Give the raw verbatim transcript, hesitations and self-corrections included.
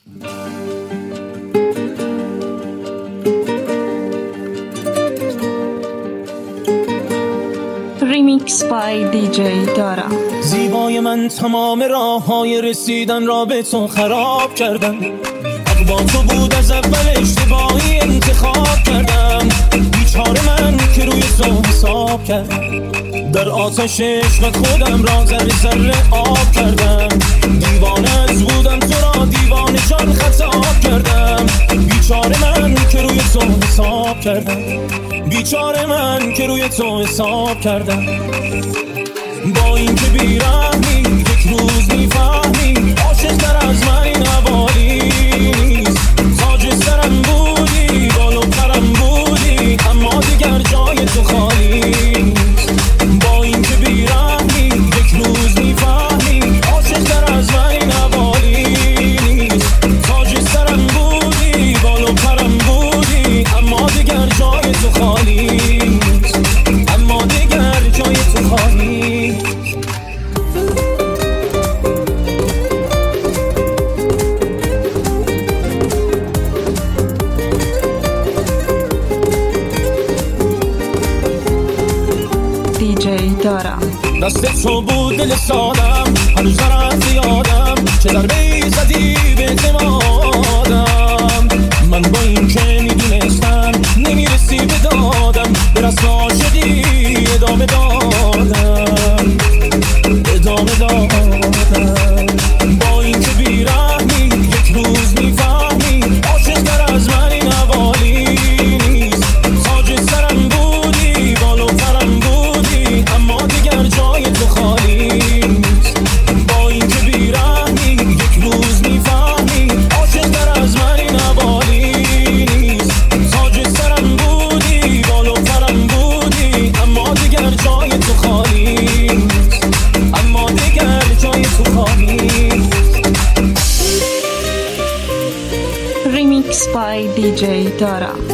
ریمیکس بای دی جی دارا. زیبای من تمام راه های رسیدن را به تو خراب کردم. حق با تو بود از اول، اشتباهی انتخاب کردم. بیچاره من که روی تو حساب کردم. در آتش عشقت خودم را ذره ذره آب کردم. دیوانه از بودم تو را دیوانه جان خطاب کردم. بیچاره من که روی تو حساب کردم. بیچاره من که روی تو حساب کردم. با این که بیرحمی یک روز میفهمی عاشق تر از من این حوالی نیست. تاج سرم بودی، بال و پرم بودی، اما دیگر جای تو خالی نیست. با این که بیرحمی یک روز میفهمی عاشق تر از من این حوالی نیست. تاج سرم بودی، بال و پرم بودی، اما دیگر جای تو خالی نیست. اما دیگر جای تو خالی. دی جی دارا. دست تو بود دل سادم، هنوز دارم زیادم، چه ضربه‌ای زدی به اعتمادم. من با این که میدونستم نمیرسی به دادم، به رسم عاشقی ادامه دادم، ادامه دادم. با این که بیرحمی یک روز میفهمی عاشق تر از من این حوالی نیست. تاج سرم بودی، بال و پرم بودی، اما دیگر جای تو خالی نیست. با این که بیرحمی یک روز میفهمی عاشق تر از من این حوالی نیست. تاج سرم بودی، بال و پرم بودی، اما دیگر جای تو خالی نیست. اما دیگر جای تو خالی نیست. ریمیکس بای دی جی دارا.